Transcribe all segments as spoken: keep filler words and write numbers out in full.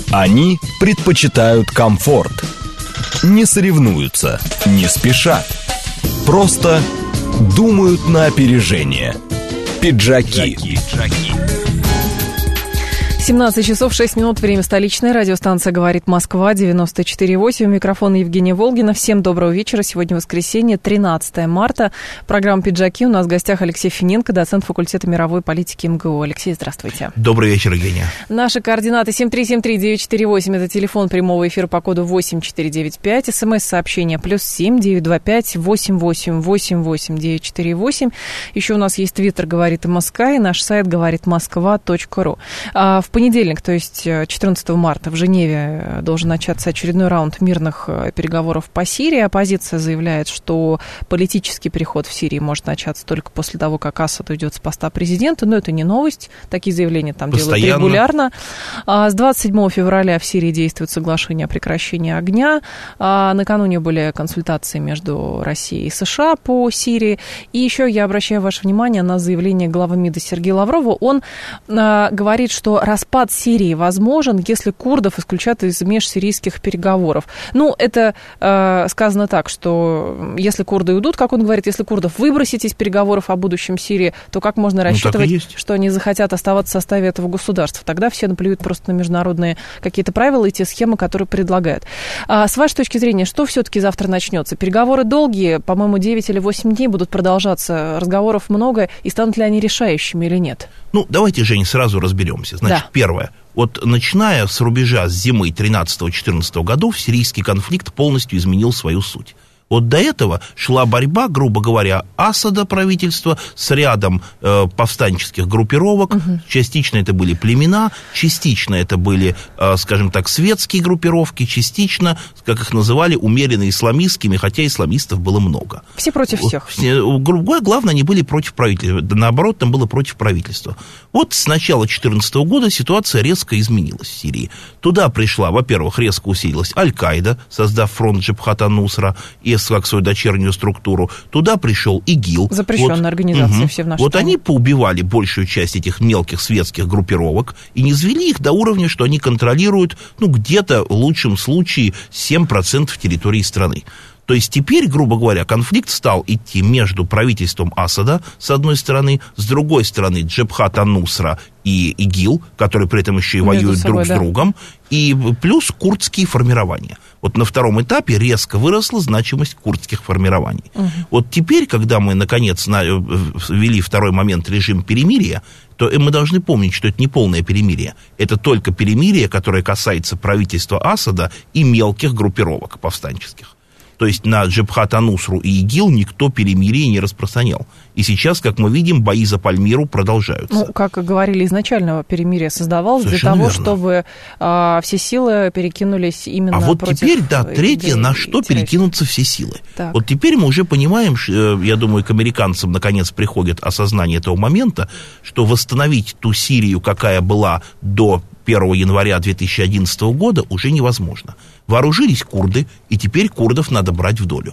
Они предпочитают комфорт. Не соревнуются, не спешат. Просто думают на опережение. Пиджаки. семнадцать часов шесть минут, время столичное. Радиостанция «Говорит Москва», девяносто четыре восемь. У микрофона Евгения Волгина. Всем доброго вечера. Сегодня воскресенье, тринадцатое марта. Программа «Пиджаки». У нас в гостях Алексей Финенко, доцент факультета мировой политики МГУ. Алексей, здравствуйте. Добрый вечер, Евгения. Наши координаты семь три семь три девять четыре восемь. Это телефон прямого эфира по коду восемь четыре девять пять. СМС-сообщение плюс семь девять два пять восемь восемь восемь восемь девять четыре восемь. Еще у нас есть твиттер «Говорит МСК» и наш сайт говорит москва точка ру. В понедельник, то есть четырнадцатого марта, в Женеве должен начаться очередной раунд мирных переговоров по Сирии. Оппозиция заявляет, что политический переход в Сирии может начаться только после того, как Асад уйдет с поста президента. Но это не новость. Такие заявления там Постоянно. делают регулярно. С двадцать седьмого февраля в Сирии действует соглашение о прекращении огня. Накануне были консультации между Россией и США по Сирии. И еще я обращаю ваше внимание на заявление главы МИДа Сергея Лаврова. Он говорит, что распад Сирии возможен, если курдов исключат из межсирийских переговоров. Ну, это э, сказано так, что если курды уйдут, как он говорит, если курдов выбросить из переговоров о будущем Сирии, то как можно рассчитывать, ну, что они захотят оставаться в составе этого государства? Тогда все наплюют просто на международные какие-то правила и те схемы, которые предлагают. А с вашей точки зрения, что все-таки завтра начнется? Переговоры долгие, по-моему, девять или восемь дней будут продолжаться, разговоров много, и станут ли они решающими или нет? Ну, давайте, Жень, сразу разберемся. Значит, да. Первое. Вот начиная с рубежа с зимы тринадцатого-четырнадцатого годов, сирийский конфликт полностью изменил свою суть. Вот до этого шла борьба, грубо говоря, Асада правительства с рядом э, повстанческих группировок. Угу. Частично это были племена, частично это были, э, скажем так, светские группировки, частично, как их называли, умеренно исламистскими, хотя исламистов было много. Все против всех. Главное, они были против правительства. Наоборот, там было против правительства. Вот с начала две тысячи четырнадцатого года ситуация резко изменилась в Сирии. Туда пришла, во-первых, резко усилилась Аль-Каида, создав фронт Джабхат ан-Нусра и как свою дочернюю структуру. Туда пришел ИГИЛ. Запрещенная вот, организация, угу. все в нашей Вот стране. Они поубивали большую часть этих мелких светских группировок и не низвели их до уровня, что они контролируют, ну, где-то в лучшем случае семь процентов территории страны. То есть теперь, грубо говоря, конфликт стал идти между правительством Асада, с одной стороны, с другой стороны Джабхат ан-Нусра и ИГИЛ, которые при этом еще и между воюют собой, друг да. с другом, и плюс курдские формирования. Вот на втором этапе резко выросла значимость курдских формирований. Угу. Вот теперь, когда мы, наконец, ввели второй момент режим перемирия, то мы должны помнить, что это не полное перемирие. Это только перемирие, которое касается правительства Асада и мелких группировок повстанческих. То есть на Джабхат ан-Нусру и ИГИЛ никто перемирие не распространял. И сейчас, как мы видим, бои за Пальмиру продолжаются. Ну, как говорили изначально, перемирие создавалось Совершенно для того, верно. чтобы а, все силы перекинулись именно а вот против... теперь, да, третье, на что перекинутся все силы. Так. Вот теперь мы уже понимаем, я думаю, к американцам наконец приходит осознание этого момента, что восстановить ту Сирию, какая была до первого января две тысячи одиннадцатого года, уже невозможно. Вооружились курды, и теперь курдов надо брать в долю.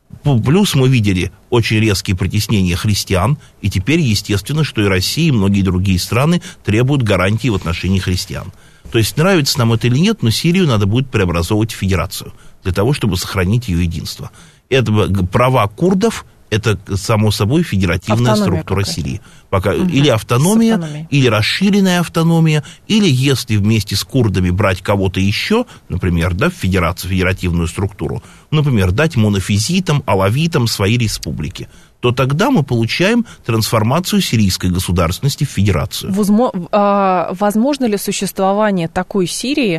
Плюс мы видели очень резкие притеснения христиан, и теперь, естественно, что и Россия, и многие другие страны требуют гарантий в отношении христиан. То есть, нравится нам это или нет, но Сирию надо будет преобразовывать в федерацию, для того, чтобы сохранить ее единство. Это права курдов, это, само собой, федеративная автономия структура какая-то. Сирии. Пока, угу. Или автономия, или расширенная автономия, или если вместе с курдами брать кого-то еще, например, да, в федерацию, федеративную структуру, например, дать монофизитам, алавитам свои республики, то тогда мы получаем трансформацию сирийской государственности в федерацию. Возможно ли существование такой Сирии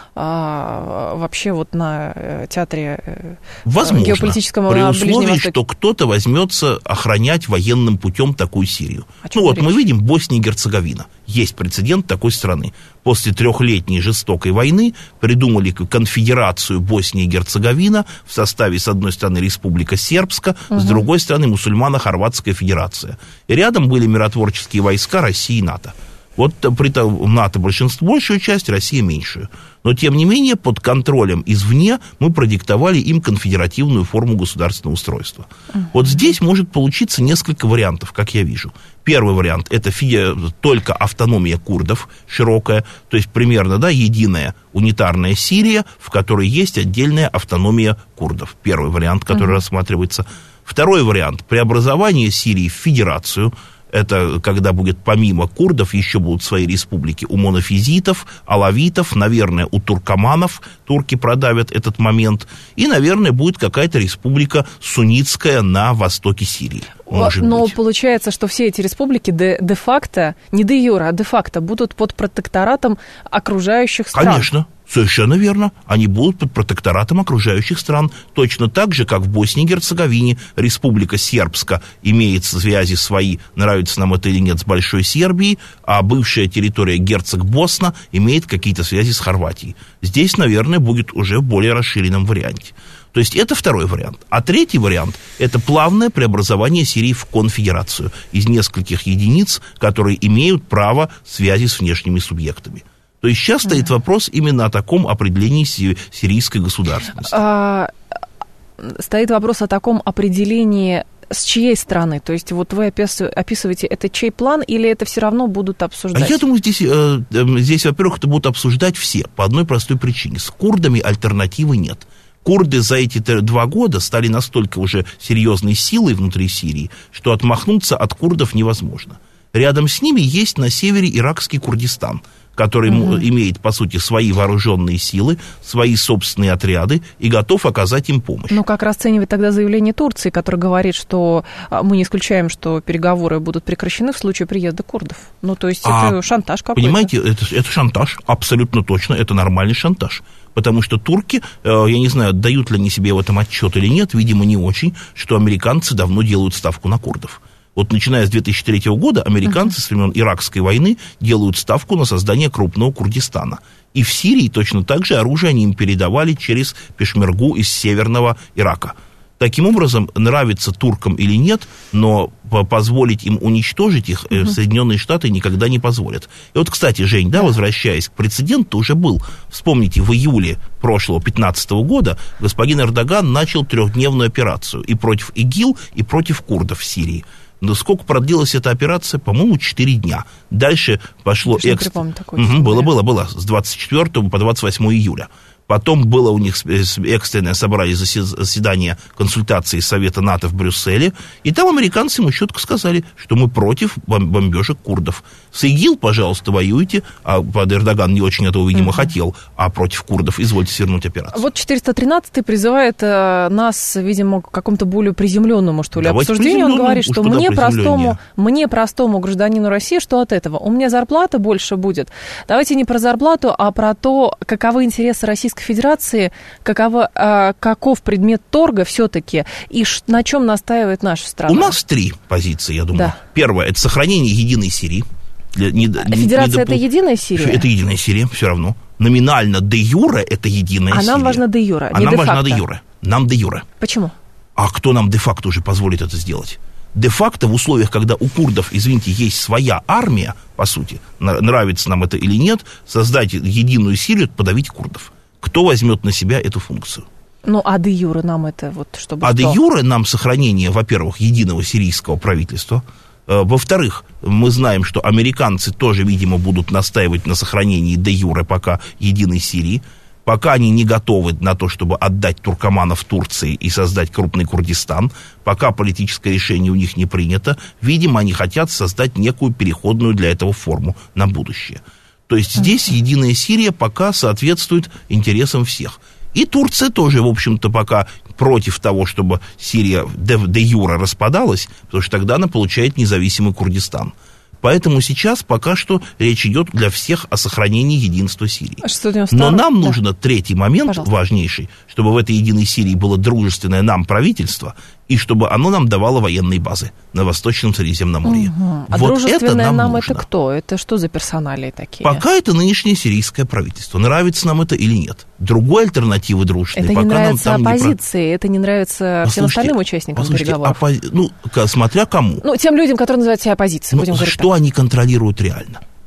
А, вообще вот на театре Возможно, геополитическом при на условии, что кто-то возьмется охранять военным путем такую Сирию. Ну вот речь? Мы видим Босния и Герцеговина. Есть прецедент такой страны. После трехлетней жестокой войны придумали конфедерацию Боснии и Герцеговина в составе, с одной стороны, Республика Сербска, угу. с другой стороны, мусульмано-хорватская федерация. И рядом были миротворческие войска России и НАТО. Вот при том, НАТО большинство, большую часть, Россия меньшую. Но, тем не менее, под контролем извне мы продиктовали им конфедеративную форму государственного устройства. Uh-huh. Вот здесь может получиться несколько вариантов, как я вижу. Первый вариант – это фиде... только автономия курдов широкая, то есть примерно, да, единая унитарная Сирия, в которой есть отдельная автономия курдов. Первый вариант, который uh-huh. рассматривается. Второй вариант – преобразование Сирии в федерацию. Это когда будет помимо курдов еще будут свои республики у монофизитов, алавитов, наверное, у туркоманов. Турки продавят этот момент. И, наверное, будет какая-то республика суннитская на востоке Сирии. Может Но быть. Получается, что все эти республики де- де-факто, не де-юре, а де-факто будут под протекторатом окружающих стран. Конечно. Совершенно верно. Они будут под протекторатом окружающих стран. Точно так же, как в Боснии и Герцеговине Республика Сербска имеет связи свои, нравится нам это или нет, с Большой Сербией, а бывшая территория Герцог Босна имеет какие-то связи с Хорватией. Здесь, наверное, будет уже в более расширенном варианте. То есть это второй вариант. А третий вариант – это плавное преобразование Сирии в конфедерацию из нескольких единиц, которые имеют право связи с внешними субъектами. То есть сейчас стоит вопрос именно о таком определении сирийской государственности. А, стоит вопрос о таком определении с чьей стороны? То есть вот вы описываете, это чей план или это все равно будут обсуждать? Я думаю, здесь, здесь, во-первых, это будут обсуждать все по одной простой причине. С курдами альтернативы нет. Курды за эти два года стали настолько уже серьезной силой внутри Сирии, что отмахнуться от курдов невозможно. Рядом с ними есть на севере иракский Курдистан, который угу. имеет, по сути, свои вооруженные силы, свои собственные отряды и готов оказать им помощь. Ну, как расценивать тогда заявление Турции, которое говорит, что мы не исключаем, что переговоры будут прекращены в случае приезда курдов? Ну, то есть а, это шантаж какой-то. Понимаете, это, это шантаж, абсолютно точно, это нормальный шантаж. Потому что турки, я не знаю, отдают ли они себе в этом отчет или нет, видимо, не очень, что американцы давно делают ставку на курдов. Вот начиная с две тысячи третьего года американцы uh-huh. с времен Иракской войны делают ставку на создание крупного Курдистана. И в Сирии точно так же оружие они им передавали через пешмергу из северного Ирака. Таким образом, нравится туркам или нет, но позволить им уничтожить их uh-huh. Соединенные Штаты никогда не позволят. И вот, кстати, Жень, да, возвращаясь к прецеденту, уже был. Вспомните, в июле прошлого пятнадцатого года господин Эрдоган начал трехдневную операцию и против ИГИЛ, и против курдов в Сирии. Но сколько продлилась эта операция? По-моему, четыре дня. Дальше пошло... Экс... Угу, было, было, было. С двадцать четвёртого по двадцать восьмое июля. Потом было у них экстренное собрание заседания консультации Совета НАТО в Брюсселе, и там американцы ему четко сказали, что мы против бомбежек курдов. С ИГИЛ, пожалуйста, воюйте, а Эрдоган не очень этого, видимо, mm-hmm. хотел, а против курдов извольте свернуть операцию. Вот четыреста тринадцатый призывает э, нас, видимо, к какому-то более приземленному, что ли, Давайте обсуждению. Он говорит, что мне простому, мне, простому гражданину России, что от этого? У меня зарплата больше будет. Давайте не про зарплату, а про то, каковы интересы Российской Федерации, каково, а, каков предмет торга все-таки, и ш, на чем настаивает наша страна? У нас три позиции, я думаю. Да. Первое – это сохранение единой Сирии. Для, не, Федерация – это единая Сирия? Это единая Сирия, все равно. Номинально де-юре – это единая а Сирия. А нам важно де-юре, а не нам де-факто. важно де-юре. Нам де-юре. Почему? А кто нам де-факто уже позволит это сделать? Де-факто в условиях, когда у курдов, извините, есть своя армия, по сути, нравится нам это или нет, создать единую Сирию, подавить курдов. Кто возьмет на себя эту функцию? Ну, а де-юре нам это вот чтобы А что? де-юре нам сохранение, во-первых, единого сирийского правительства. Во-вторых, мы знаем, что американцы тоже, видимо, будут настаивать на сохранении де-юре пока единой Сирии. Пока они не готовы на то, чтобы отдать туркоманов Турции и создать крупный Курдистан, пока политическое решение у них не принято, видимо, они хотят создать некую переходную для этого форму на будущее. То есть здесь единая Сирия пока соответствует интересам всех. И Турция тоже, в общем-то, пока против того, чтобы Сирия де-юре распадалась, потому что тогда она получает независимый Курдистан. Поэтому сейчас пока что речь идет для всех о сохранении единства Сирии. Но нам да. нужен третий момент, Пожалуйста. важнейший, чтобы в этой единой Сирии было дружественное нам правительство, и чтобы оно нам давало военные базы на Восточном Средиземноморье. Угу. А вот дружественное это нам, нам это кто? Это что за персоналии такие? Пока это нынешнее сирийское правительство. Нравится нам это или нет? Другой альтернативы дружественной это пока не нравится нам там оппозиции, не про... это не нравится послушайте, всем остальным участникам переговоров. Оппози... Ну, смотря кому. Ну, тем людям, которые называют себя оппозицией, ну, будем говорить что так. они контролируют реально?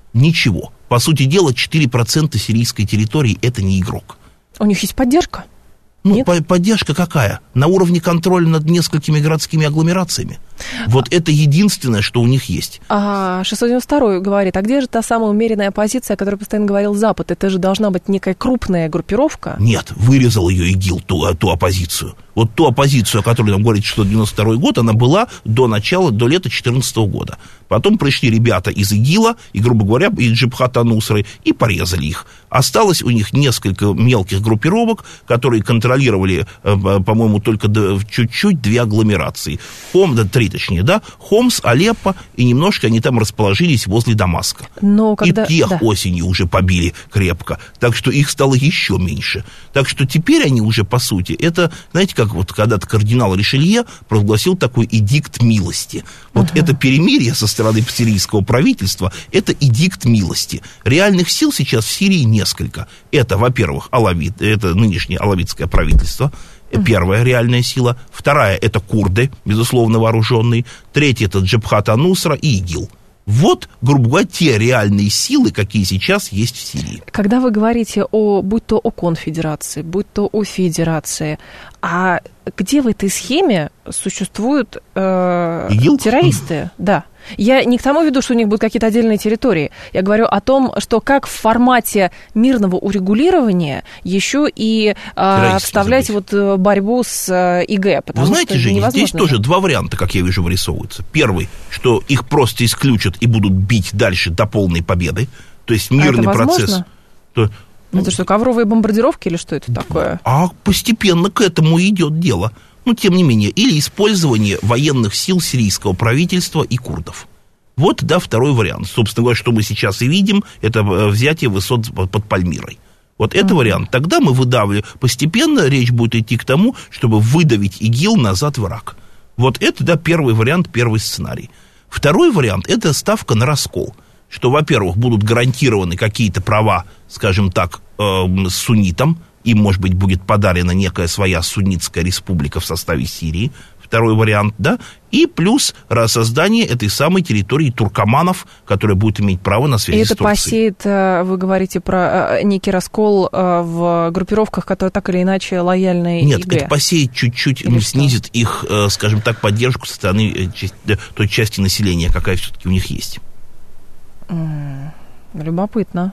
Ничего. По сути дела, четыре процента сирийской территории – это не игрок. У них есть поддержка? Ну, по- поддержка какая? На уровне контроля над несколькими городскими агломерациями. Вот а... это единственное, что у них есть. А шестьсот девяносто второй говорит, а где же та самая умеренная оппозиция, о которой постоянно говорил Запад? Это же должна быть некая крупная группировка? Нет, вырезал ее ИГИЛ, ту, ту оппозицию. Вот ту оппозицию, о которой нам говорит шестьсот девяносто второй год, она была до начала, до лета две тысячи четырнадцатого года. Потом пришли ребята из ИГИЛа, и, грубо говоря, из Джабхата ан-Нусры, и порезали их. Осталось у них несколько мелких группировок, которые контролировали, по-моему, только чуть-чуть две агломерации. Хом, да, три точнее, да, Хомс, Алеппо, и немножко они там расположились возле Дамаска. Но когда... И тех да. осенью уже побили крепко, так что их стало еще меньше. Так что теперь они уже, по сути, это, знаете, как вот когда-то кардинал Ришелье провозгласил такой эдикт милости. Вот uh-huh. это перемирие со стороны сирийского правительства, это эдикт милости. Реальных сил сейчас в Сирии несколько. Это, во-первых, алавит, это нынешнее алавитское правительство, первая реальная сила. Вторая – это курды, безусловно, вооруженные. Третья – это Джабхат ан-Нусра и ИГИЛ. Вот, грубо говоря, те реальные силы, какие сейчас есть в Сирии. Когда вы говорите о, будь то о конфедерации, будь то о федерации, а где в этой схеме существуют э, террористы? Да. Я не к тому веду, что у них будут какие-то отдельные территории. Я говорю о том, что как в формате мирного урегулирования еще и э, вставлять вот борьбу с э, ИГ. Вы знаете, Женя, здесь тоже два варианта, как я вижу, вырисовываются. Первый, что их просто исключат и будут бить дальше до полной победы. То есть мирный а это процесс. То, ну, это что, ковровые бомбардировки или что это такое? А постепенно к этому идет дело. Но, тем не менее, или использование военных сил сирийского правительства и курдов. Вот, да, второй вариант. Собственно говоря, что мы сейчас и видим, это взятие высот под Пальмирой. Вот это mm-hmm. вариант. Тогда мы выдавливаем. Постепенно речь будет идти к тому, чтобы выдавить ИГИЛ назад в Ирак. Вот это, да, первый вариант, первый сценарий. Второй вариант – это ставка на раскол. Что, во-первых, будут гарантированы какие-то права, скажем так, э, суннитам, им, может быть, будет подарена некая своя суннитская республика в составе Сирии, второй вариант, да, и плюс создание этой самой территории туркоманов, которая будет иметь право на связи и с Турцией. Это посеет, вы говорите про некий раскол в группировках, которые так или иначе лояльны Нет, ИГ. Это посеет чуть-чуть, или снизит что? Их, скажем так, поддержку со стороны той части населения, какая все-таки у них есть. Любопытно.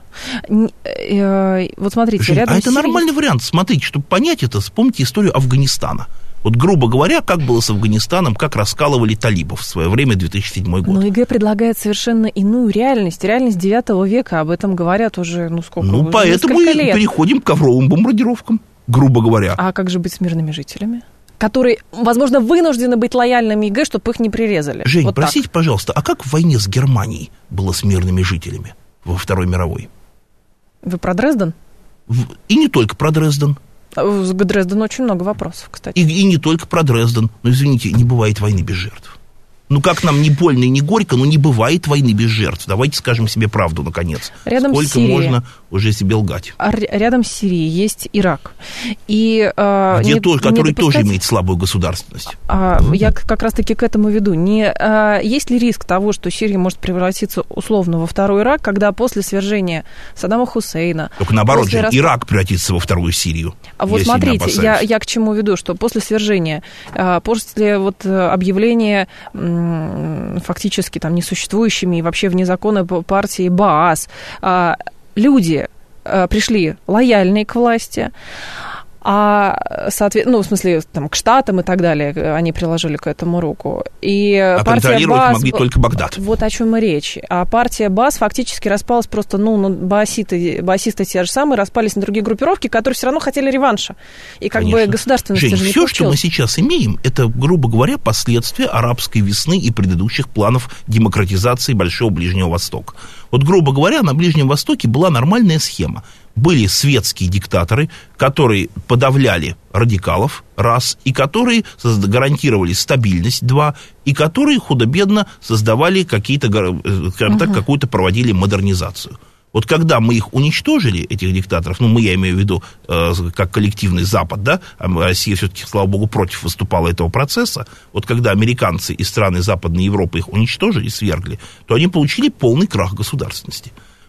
Вот смотрите, Жень, рядом а это Сирии... нормальный вариант. Смотрите, чтобы понять это, вспомните историю Афганистана. Вот, грубо говоря, как было с Афганистаном, как раскалывали талибов в свое время, две тысячи седьмой год. Но ИГ предлагает совершенно иную реальность. Реальность девятого века, об этом говорят уже, ну, сколько, Ну, уже поэтому и лет. переходим к ковровым бомбардировкам, грубо говоря. А как же быть с мирными жителями? Которые, возможно, вынуждены быть лояльными ИГ, чтобы их не прирезали. Жень, вот простите, так. пожалуйста, а как в войне с Германией было с мирными жителями во Второй мировой? Вы про Дрезден? В... И не только про Дрезден. С Дрезденом очень много вопросов, кстати. И, и не только про Дрезден. Но, извините, не бывает войны без жертв. Ну, как нам не больно и не горько, но не бывает войны без жертв. Давайте скажем себе правду, наконец. Рядом Сколько с Сирией, можно уже себе лгать? А рядом с Сирией есть Ирак. И, а, Где не, тоже, который не допускать... тоже имеет слабую государственность. А, я как раз-таки к этому веду. Не, а, есть ли риск того, что Сирия может превратиться условно во второй Ирак, когда после свержения Саддама Хусейна... Только наоборот, же, рас... Ирак превратится во вторую Сирию. А вот смотрите, я, я к чему веду, что после свержения, после вот объявления фактически там несуществующими и вообще вне закона партии Баас, люди пришли лояльные к власти, а, соответственно, ну, в смысле, там, к штатам и так далее, они приложили к этому руку. И а контролировать БААС, могли только Багдад. Вот о чем и речь. А партия Баас фактически распалась просто, ну, ну бааситы, баасисты те же самые, распались на другие группировки, которые все равно хотели реванша. И как Конечно. бы государственности Жень, же не все, получилось. что мы сейчас имеем, это, грубо говоря, последствия арабской весны и предыдущих планов демократизации Большого Ближнего Востока. Вот, грубо говоря, на Ближнем Востоке была нормальная схема. Были светские диктаторы, которые подавляли радикалов, раз, и которые гарантировали стабильность, два, и которые худо-бедно создавали какие-то, скажем так, какую-то проводили модернизацию. Вот когда мы их уничтожили, этих диктаторов, ну, мы, я имею в виду, э, как коллективный Запад, да, а Россия все-таки, слава богу, против выступала этого процесса, вот когда американцы и страны Западной Европы их уничтожили, свергли, то они получили полный крах государственности.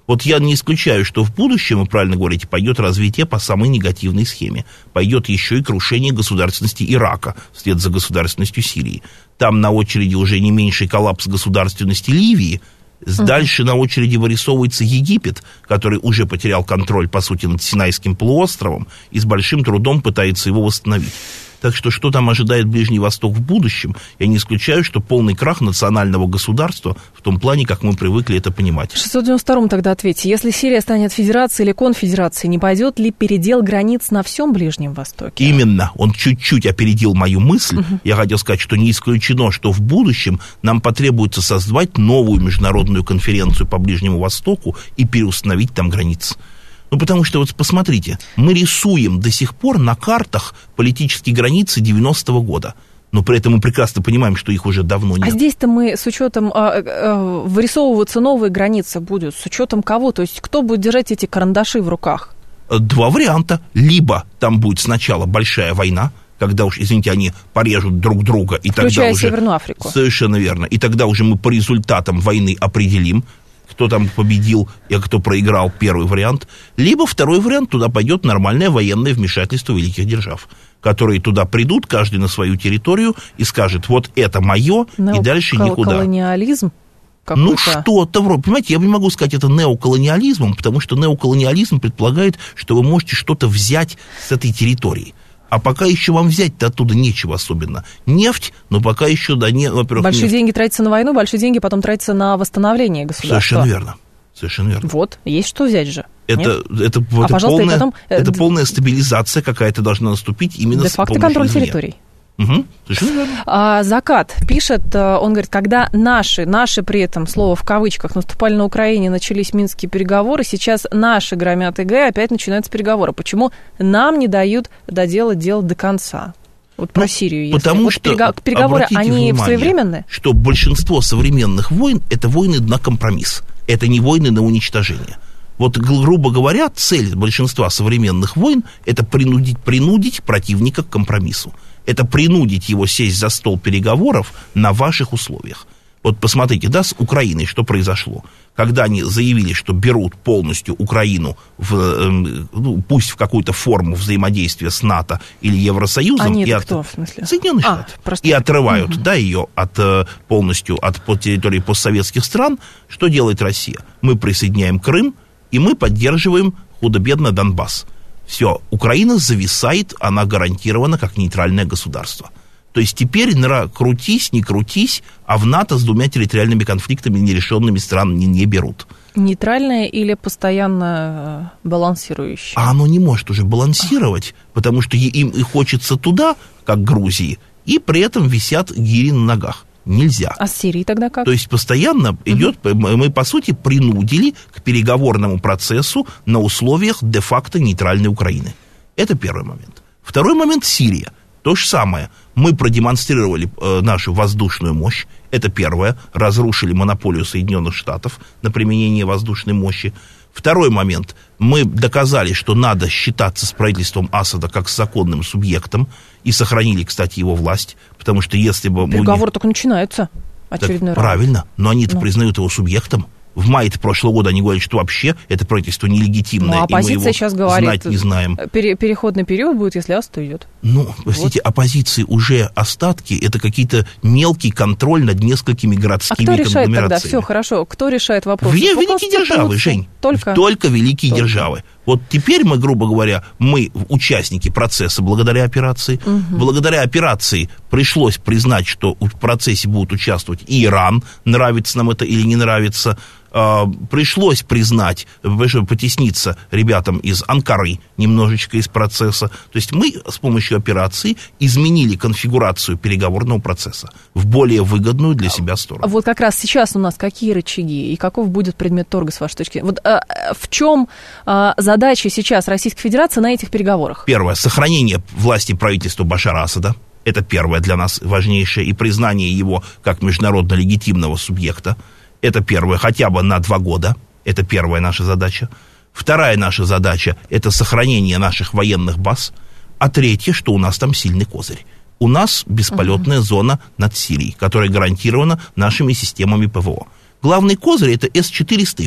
Вот я не исключаю, что в будущем, вы правильно говорите, пойдет развитие по самой негативной схеме. Пойдет еще и крушение государственности Ирака вслед за государственностью Сирии. Там на очереди уже не меньший коллапс государственности Ливии. Дальше на очереди вырисовывается Египет, который уже потерял контроль, по сути, над Синайским полуостровом и с большим трудом пытается его восстановить. Так что, что там ожидает Ближний Восток в будущем, я не исключаю, что полный крах национального государства в том плане, как мы привыкли это понимать. В шестьсот девяносто втором тогда ответьте, если Сирия станет федерацией или конфедерацией, не пойдет ли передел границ на всем Ближнем Востоке? Именно. Он чуть-чуть опередил мою мысль. Угу. Я хотел сказать, что не исключено, что в будущем нам потребуется создать новую международную конференцию по Ближнему Востоку и переустановить там границы. Ну, потому что, вот посмотрите, мы рисуем до сих пор на картах политические границы девяностого года. Но при этом мы прекрасно понимаем, что их уже давно нет. А здесь-то мы с учетом, а, а, вырисовываться новые границы будут, с учетом кого? То есть кто будет держать эти карандаши в руках? Два варианта. Либо там будет сначала большая война, когда уж, извините, они порежут друг друга. И включая тогда уже, Северную Африку. Совершенно верно. И тогда уже мы по результатам войны определим, кто там победил и кто проиграл, первый вариант. Либо второй вариант, туда пойдет нормальное военное вмешательство великих держав, которые туда придут, каждый на свою территорию, и скажет, вот это мое, и дальше никуда. Неоколониализм? Ну, что-то вроде. Понимаете, я не могу сказать это неоколониализмом, потому что неоколониализм предполагает, что вы можете что-то взять с этой территории. А пока еще вам взять-то оттуда нечего особенно. Нефть, но пока еще, да, не, во-первых... Большие нефть. деньги тратятся на войну, большие деньги потом тратятся на восстановление государства. Совершенно верно. Совершенно верно. Вот, есть что взять же. Это, это, а, это, полная, потом... это полная стабилизация какая-то должна наступить именно с помощью де-факто контроль извне. территорий. Угу, совершенно верно. А, Закат пишет, он говорит, когда наши, наши при этом, слово в кавычках, наступали на Украине, начались минские переговоры, сейчас наши громят ИГ, опять начинаются переговоры. Почему нам не дают доделать дело до конца? Вот про ну, Сирию. Если. Потому вот что, переговоры, они внимание, своевременные? Что большинство современных войн – это войны на компромисс. Это не войны на уничтожение. Вот, грубо говоря, цель большинства современных войн – это принудить, принудить противника к компромиссу. Это принудить его сесть за стол переговоров на ваших условиях. Вот посмотрите, да, с Украиной что произошло. Когда они заявили, что берут полностью Украину, в, ну, пусть в какую-то форму взаимодействия с НАТО или Евросоюзом. Они и это от... кто, в смысле? Соединенные а, Штаты. И отрывают, угу. да, ее от, полностью от под территории постсоветских стран. Что делает Россия? Мы присоединяем Крым, и мы поддерживаем худо-бедно Донбасс. Все, Украина зависает, она гарантирована как нейтральное государство. То есть теперь крутись, не крутись, а в НАТО с двумя территориальными конфликтами нерешенными стран не, не берут. Нейтральное или постоянно балансирующее? А оно не может уже балансировать, потому что им и хочется туда, как Грузии, и при этом висят гири на ногах. Нельзя. А с Сирией тогда как? То есть постоянно угу. идет, мы, по сути, принудили к переговорному процессу на условиях де-факто нейтральной Украины. Это первый момент. Второй момент – Сирия. То же самое. Мы продемонстрировали э, нашу воздушную мощь. Это первое. Разрушили монополию Соединенных Штатов на применение воздушной мощи. Второй момент. Мы доказали, что надо считаться с правительством Асада как с законным субъектом. И сохранили, кстати, его власть. Потому что если бы... Переговоры не... только начинаются. Очередной раз. Правильно. Но они-то ну. признают его субъектом. В мае прошлого года они говорят, что вообще это правительство нелегитимное, ну, и мы его сейчас говорит, знать не знаем. Пере- переходный период будет, если Асад уйдет. Ну, простите, вот. Оппозиции уже остатки, это какие-то мелкий контроль над несколькими городскими конгломерациями. А кто решает тогда? Все, хорошо. Кто решает вопрос? Ве- великие державы, Жень. Только, Только великие Только. державы. Вот теперь мы, грубо говоря, мы участники процесса благодаря операции. Угу. Благодаря операции пришлось признать, что в процессе будут участвовать и Иран, нравится нам это или не нравится. Пришлось признать, потесниться ребятам из Анкары немножечко из процесса. То есть мы с помощью операции изменили конфигурацию переговорного процесса в более выгодную для себя сторону. Вот как раз сейчас у нас какие рычаги и каков будет предмет торга с вашей точки зрения? Вот а, в чем а, задача сейчас Российской Федерации на этих переговорах? Первое. Сохранение власти правительства Башара Асада. Это первое для нас важнейшее. И признание его как международно легитимного субъекта. Это первое, хотя бы на два года. Это первая наша задача. Вторая наша задача – это сохранение наших военных баз. А третье, что у нас там сильный козырь. У нас бесполетная uh-huh. зона над Сирией, которая гарантирована нашими системами ПВО. Главный козырь – это эс четыреста и Форд.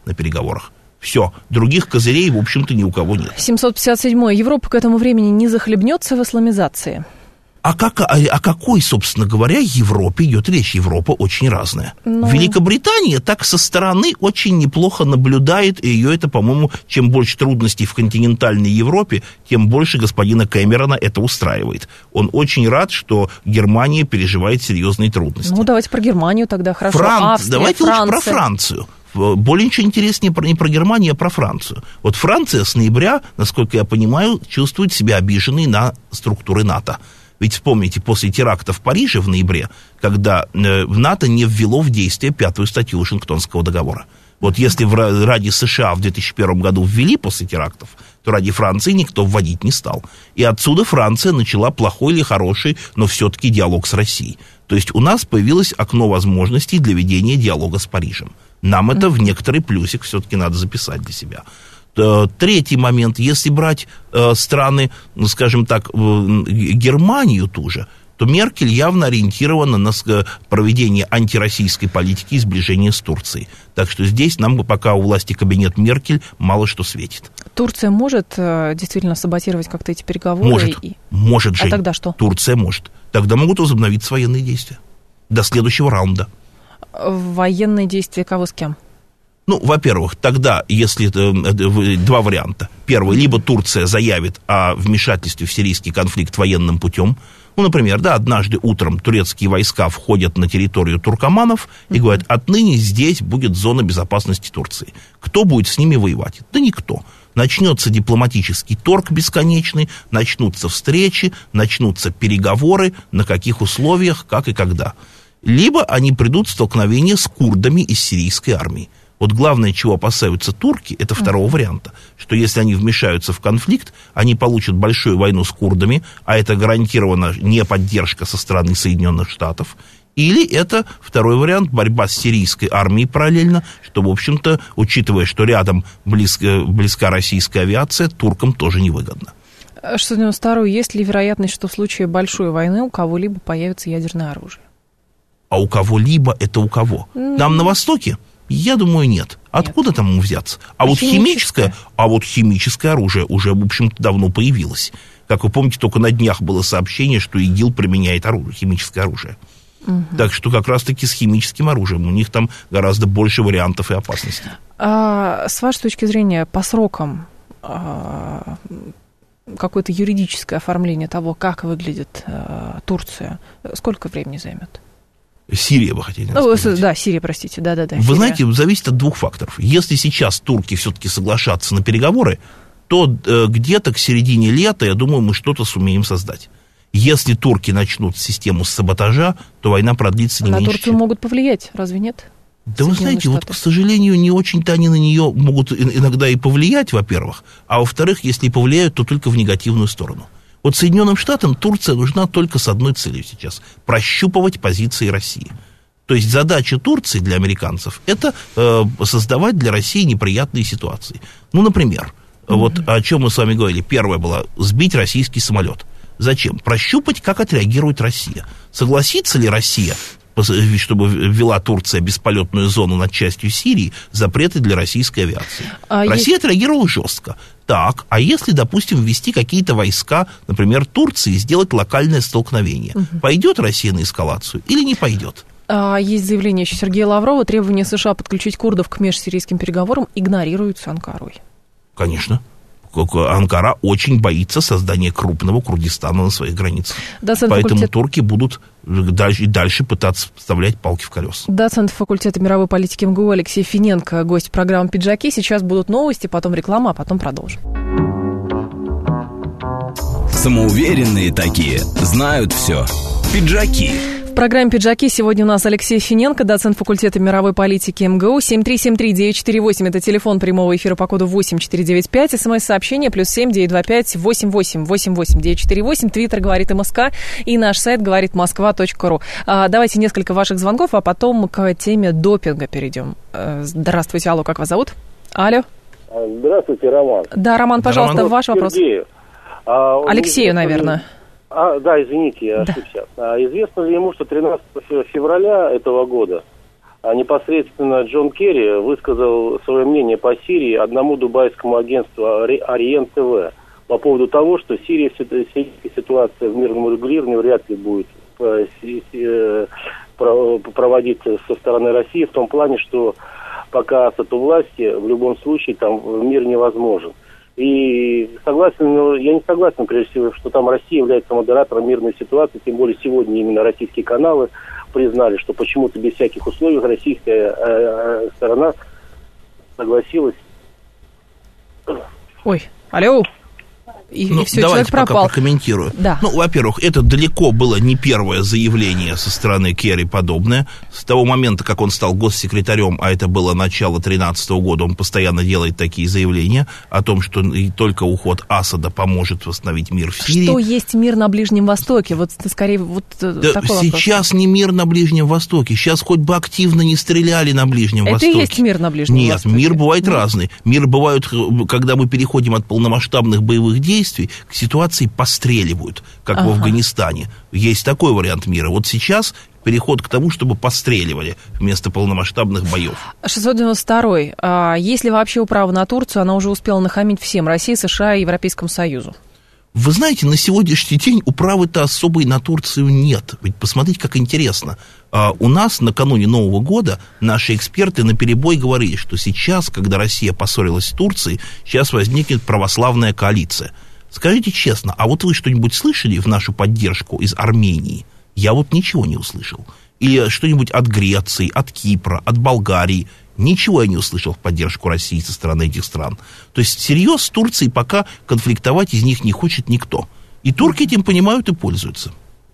на переговорах. Все, других козырей, в общем-то, ни у кого нет. семьсот пятьдесят седьмой. Европа к этому времени не захлебнется в исламизации? А как, о, о какой, собственно говоря, Европе идет речь? Европа очень разная. Ну... Великобритания так со стороны очень неплохо наблюдает, и ее это, по-моему, чем больше трудностей в континентальной Европе, тем больше господина Кэмерона это устраивает. Он очень рад, что Германия переживает серьезные трудности. Ну, давайте про Германию тогда, хорошо. Фран... Австрия, давайте Франция. лучше про Францию. Более ничего интереснее не про Германию, а про Францию. Вот Франция с ноября, насколько я понимаю, чувствует себя обиженной на структуры НАТО. Ведь вспомните, после теракта в Париже в ноябре, когда э, НАТО не ввело в действие пятую статью Вашингтонского договора. Вот если в, ради США в две тысячи первом году ввели после терактов, то ради Франции никто вводить не стал. И отсюда Франция начала плохой или хороший, но все-таки диалог с Россией. То есть у нас появилось окно возможностей для ведения диалога с Парижем. Нам это в некоторый плюсик все-таки надо записать для себя. Третий момент, если брать э, страны, ну, скажем так, э, Германию ту же, то Меркель явно ориентирована на проведение антироссийской политики и сближение с Турцией. Так что здесь нам пока у власти кабинет Меркель мало что светит. Турция может э, действительно саботировать как-то эти переговоры? Может, и... может, Жень. А тогда что? Турция может. Тогда могут возобновиться военные действия до следующего раунда. Военные действия кого с кем? Ну, во-первых, тогда, если э, два варианта. Первый, либо Турция заявит о вмешательстве в сирийский конфликт военным путем. Ну, например, да, однажды утром турецкие войска входят на территорию туркоманов и говорят, отныне здесь будет зона безопасности Турции. Кто будет с ними воевать? Да никто. Начнется дипломатический торг бесконечный, начнутся встречи, начнутся переговоры, на каких условиях, как и когда. Либо они придут в столкновение с курдами из сирийской армии. Вот главное, чего опасаются турки, это второго варианта, что если они вмешаются в конфликт, они получат большую войну с курдами, а это гарантированно не поддержка со стороны Соединенных Штатов, или это второй вариант, борьба с сирийской армией параллельно, что, в общем-то, учитывая, что рядом близко, близка российская авиация, туркам тоже невыгодно. шестьсот девяносто второй. Есть ли вероятность, что в случае большой войны у кого-либо появится ядерное оружие? А у кого-либо это у кого? Mm. Там на Востоке? Я думаю, нет. Откуда нет. там ему взяться? А, а вот химическое? химическое, а вот химическое оружие уже, в общем-то, давно появилось. Как вы помните, только на днях было сообщение, что ИГИЛ применяет оружие, химическое оружие. Угу. Так что как раз-таки с химическим оружием у них там гораздо больше вариантов и опасностей. А, с вашей точки зрения, по срокам а, какое-то юридическое оформление того, как выглядит а, Турция, сколько времени займет? Сирия, вы хотели ну, сказать. Да, Сирия, простите, да-да-да. Вы Сирия. Знаете, зависит от двух факторов. Если сейчас турки все-таки соглашатся на переговоры, то э, где-то к середине лета, я думаю, мы что-то сумеем создать. Если турки начнут систему саботажа, то война продлится не на меньше. На Турцию могут повлиять, разве нет? Да вы знаете, Штаты. Вот, к сожалению, не очень-то они на нее могут иногда и повлиять, во-первых, а во-вторых, если и повлияют, то только в негативную сторону. Вот Соединенным Штатам Турция нужна только с одной целью сейчас – прощупывать позиции России. То есть задача Турции для американцев – это э, создавать для России неприятные ситуации. Ну, например, mm-hmm. вот о чем мы с вами говорили. Первое было – сбить российский самолет. Зачем? Прощупать, как отреагирует Россия. Согласится ли Россия, чтобы ввела Турция бесполетную зону над частью Сирии, запреты для российской авиации? А Россия есть... отреагировала жестко. Так, а если, допустим, ввести какие-то войска, например, Турции, и сделать локальное столкновение, угу. пойдет Россия на эскалацию или не пойдет? А, есть заявление еще Сергея Лаврова. Требования США подключить курдов к межсирийским переговорам игнорируются Анкарой. Конечно. Анкара очень боится создания крупного Курдистана на своих границах. Доцент Поэтому факультет... турки будут дальше, дальше пытаться вставлять палки в колеса. Доцент факультета мировой политики МГУ Алексей Финенко, гость программы «Пиджаки». Сейчас будут новости, потом реклама, а потом продолжим. Самоуверенные такие, знают все. Пиджаки. В программе «Пиджаки» сегодня у нас Алексей Финенко, доцент факультета мировой политики МГУ. семь три семь три девять четыре восемь, это телефон прямого эфира по коду восемь четыре девять пять. СМС-сообщение плюс семь девять два пять восемь восемь восемь восемь девять четыре восемь. Твиттер говорит МСК и наш сайт говорит москва точка ру. А, давайте несколько ваших звонков, а потом к теме допинга перейдем. Здравствуйте, алло, как вас зовут? Алло. Здравствуйте, Роман. Да, Роман, пожалуйста, Роман. Ваш вопрос. Сергею. А, Алексею, наверное. А, да, извините, я да. ошибся. А, известно ли ему, что тринадцатого февраля этого года а непосредственно Джон Керри высказал свое мнение по Сирии одному дубайскому агентству «Ориент ТВ» по поводу того, что Сирия, ситуация в мирном урегулировании вряд ли будет проводиться со стороны России, в том плане, что пока Асад у власти, в любом случае там мир невозможен. И согласен, но я не согласен, прежде всего, что там Россия является модератором мирной ситуации, тем более сегодня именно российские каналы признали, что почему-то без всяких условий российская э, сторона согласилась. Ой, алло. И, ну, и все, давайте человек пропал. Пока прокомментирую. Да. Ну, во-первых, это далеко было не первое заявление со стороны Керри подобное. С того момента, как он стал госсекретарем, а это было начало две тысячи тринадцатого года, он постоянно делает такие заявления о том, что и только уход Асада поможет восстановить мир в Сирии. Что есть мир на Ближнем Востоке? Вот скорее вот да такой сейчас вопрос. Не мир на Ближнем Востоке. Сейчас хоть бы активно не стреляли на Ближнем это Востоке. Это и есть мир на Ближнем Нет, Востоке? Нет, мир бывает Нет. разный. Мир бывает, когда мы переходим от полномасштабных боевых действий к ситуации постреливают, как ага. в Афганистане. Есть такой вариант мира. Вот сейчас переход к тому, чтобы постреливали вместо полномасштабных боев. шестьсот девяносто второй. А есть ли вообще управа на Турцию? Она уже успела нахамить всем: России, США и Европейскому Союзу. Вы знаете, на сегодняшний день управы-то особой на Турцию нет. Ведь посмотрите, как интересно. А у нас накануне Нового года наши эксперты наперебой говорили, что сейчас, когда Россия поссорилась с Турцией, сейчас возникнет православная коалиция. Скажите честно, а вот вы что-нибудь слышали в нашу поддержку из Армении? Я вот ничего не услышал. Или что-нибудь от Греции, от Кипра, от Болгарии. Ничего я не услышал в поддержку России со стороны этих стран. То есть всерьез с Турцией пока конфликтовать из них не хочет никто. И турки этим понимают и пользуются.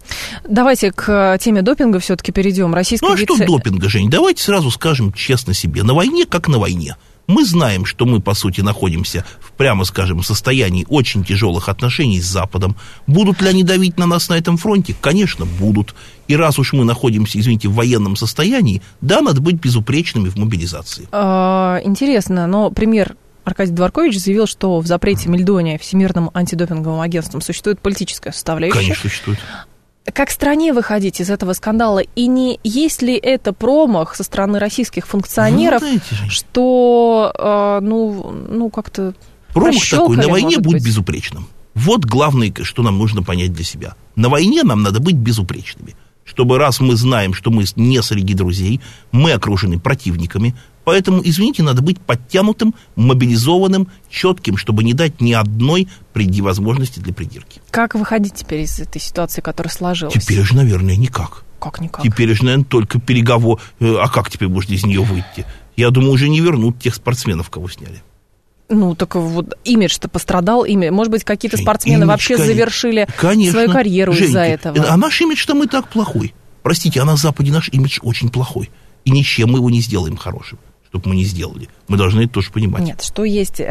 Давайте к теме допинга все-таки перейдем. Российская ну а вице... что допинга, Жень? Давайте сразу скажем честно себе. На войне как на войне. Мы знаем, что мы, по сути, находимся в, прямо скажем, состоянии очень тяжелых отношений с Западом. Будут ли они давить на нас на этом фронте? Конечно, будут. И раз уж мы находимся, извините, в военном состоянии, да, надо быть безупречными в мобилизации. А, интересно, но премьер Аркадий Дворкович заявил, что в запрете мельдония Всемирным антидопинговым агентством существует политическая составляющая. Конечно, существует. Как стране выходить из этого скандала? И не есть ли это промах со стороны российских функционеров, ну, знаете, что, э, ну, ну, как-то промах такой, на войне будь безупречным. Вот главное, что нам нужно понять для себя. На войне нам надо быть безупречными. Чтобы раз мы знаем, что мы не среди друзей, мы окружены противниками, поэтому, извините, надо быть подтянутым, мобилизованным, четким, чтобы не дать ни одной возможности для придирки. Как выходить теперь из этой ситуации, которая сложилась? Теперь же, наверное, никак. Как никак? Теперь же, наверное, только переговор. А как теперь можно из нее выйти? Я думаю, уже не вернут тех спортсменов, кого сняли. Ну, так вот, имидж-то пострадал. Имя. Может быть, какие-то Жень, спортсмены имидж, вообще конечно, завершили конечно. свою карьеру Женька, из-за этого. А наш имидж там и так плохой. Простите, а на Западе наш имидж очень плохой. И ничем мы его не сделаем хорошим, чтобы мы не сделали. Мы должны это тоже понимать. Нет, что есть...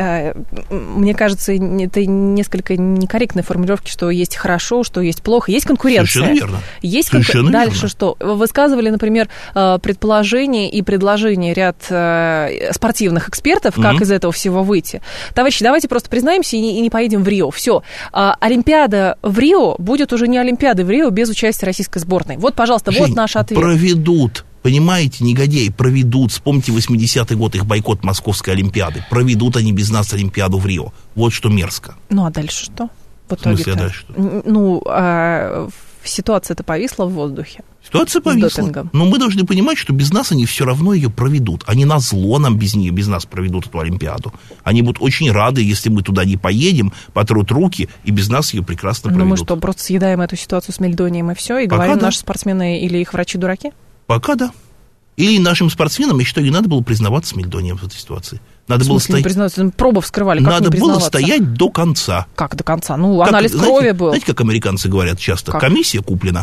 Мне кажется, это несколько некорректной формулировки, что есть хорошо, что есть плохо. Есть конкуренция. Совершенно верно. Есть Совершенно конку... Дальше верно. что? Высказывали, например, предположения и предложения ряд спортивных экспертов, как mm-hmm. из этого всего выйти. Товарищи, давайте просто признаемся и не, и не поедем в Рио. Все. Олимпиада в Рио будет уже не Олимпиадой в Рио без участия российской сборной. Вот, пожалуйста, Жень, вот наш ответ. Проведут. Понимаете, негодяи, проведут, вспомните восьмидесятый год, их бойкот Московской Олимпиады. Проведут они без нас Олимпиаду в Рио. Вот что мерзко. Ну, а дальше что? В, в смысле, а дальше что? Ну, а, ситуация-то повисла в воздухе. Ситуация повисла. Но мы должны понимать, что без нас они все равно ее проведут. Они назло нам без нее, без нас проведут эту Олимпиаду. Они будут очень рады, если мы туда не поедем, потрут руки, и без нас ее прекрасно проведут. Ну, мы что, просто съедаем эту ситуацию с мельдонием и все, и Пока говорим, да. наши спортсмены или их врачи дураки? Пока да. Или нашим спортсменам, я считаю, не надо было признаваться с мельдонием в этой ситуации. Надо было стоять... признаваться? Пробу вскрывали, как Надо было стоять до конца. Как до конца? Ну, как, анализ знаете, крови был. Знаете, как американцы говорят часто? Как? Комиссия куплена.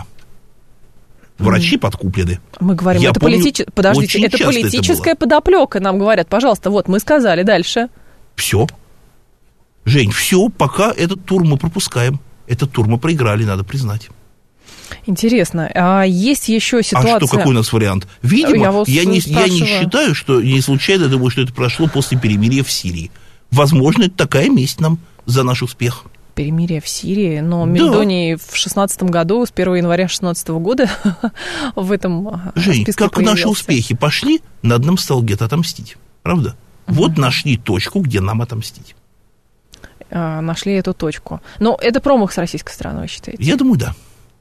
Врачи mm. подкуплены. Мы говорим, я это, помню, политич... Подождите, это политическая это подоплека. Нам говорят, пожалуйста, вот мы сказали, дальше. Все. Жень, все, пока этот тур мы пропускаем. Этот тур мы проиграли, надо признать. Интересно. А есть еще ситуация... А что, какой у нас вариант? Видимо, я, я, не, я не считаю, что не случайно, думаю, что это прошло после перемирия в Сирии. Возможно, это такая месть нам за наш успех. перемирие в Сирии, но Мельдоний да. в шестнадцатом году, с первого января шестнадцатого года в этом Жень, списке как появился. Наши успехи пошли, надо нам стало где-то отомстить, правда? Угу. Вот нашли точку, где нам отомстить. А, нашли эту точку. Но это промах с российской стороны, вы считаете? Я думаю, да.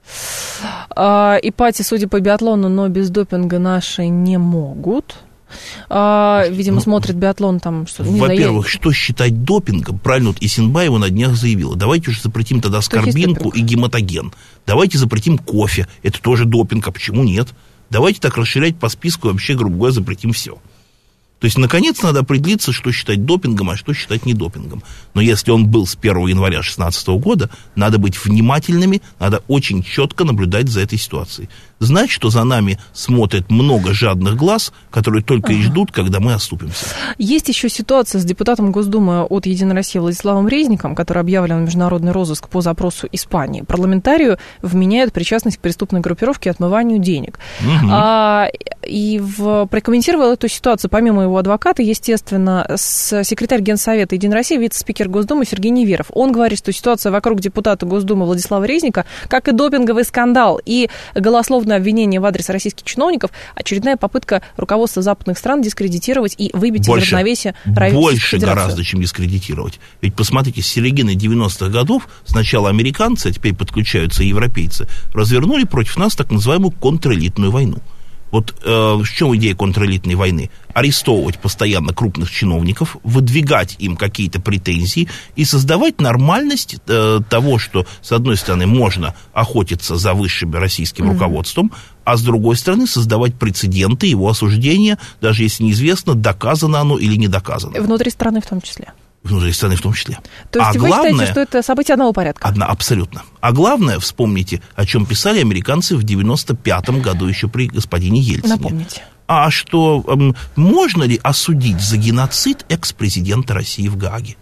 А, Ипати, судя по биатлону, но без допинга наши не могут. А, видимо, ну, смотрит биатлон там... Что, во-первых, я... что считать допингом? Правильно, вот Исенбаева на днях заявила. Давайте уже запретим тогда что скорбинку и гематоген. Давайте запретим кофе. Это тоже допинг, а почему нет? Давайте так расширять по списку, вообще, грубо говоря, запретим все. То есть, наконец, надо определиться, что считать допингом, а что считать не допингом. Но если он был с первого января две тысячи шестнадцатого года, надо быть внимательными, надо очень четко наблюдать за этой ситуацией. Знать, что за нами смотрят много жадных глаз, которые только ага. и ждут, когда мы оступимся. Есть еще ситуация с депутатом Госдумы от «Единой России» Владиславом Резником, который объявлен в международный розыск по запросу Испании. Парламентарию вменяют причастность к преступной группировке и отмыванию денег. Угу. А, и в, прокомментировал эту ситуацию, помимо его адвоката, естественно, с секретарь Генсовета «Единой России», вице-спикер Госдумы Сергей Неверов. Он говорит, что ситуация вокруг депутата Госдумы Владислава Резника, как и допинговый скандал, и голословное обвинение в адрес российских чиновников, очередная попытка руководства западных стран дискредитировать и выбить больше, из равновесия Российскую Больше гораздо, чем дискредитировать. Ведь посмотрите, с середины девяностых годов сначала американцы, а теперь подключаются и европейцы, развернули против нас так называемую контрэлитную войну. Вот э, в чем идея контрэлитной войны? Арестовывать постоянно крупных чиновников, выдвигать им какие-то претензии и создавать нормальность э, того, что, с одной стороны, можно охотиться за высшим российским mm-hmm. руководством, а с другой стороны, создавать прецеденты его осуждения, даже если неизвестно, доказано оно или не доказано. Внутри страны в том числе. Внутри страны в том числе. То есть а вы главное, считаете, что это событие одного порядка? Одна, абсолютно. А главное, вспомните, о чем писали американцы в девяносто пятом году еще при господине Ельцине. Напомните. А что, эм, можно ли осудить за геноцид экс-президента России в Гааге?